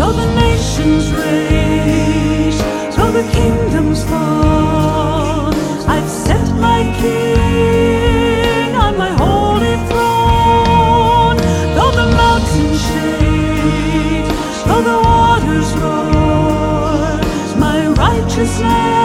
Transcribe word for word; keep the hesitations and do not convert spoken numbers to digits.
Though the nations rage, though the kingdoms fall, I've set my King on my holy throne. Though the mountains shake, though the waters roar, my righteousness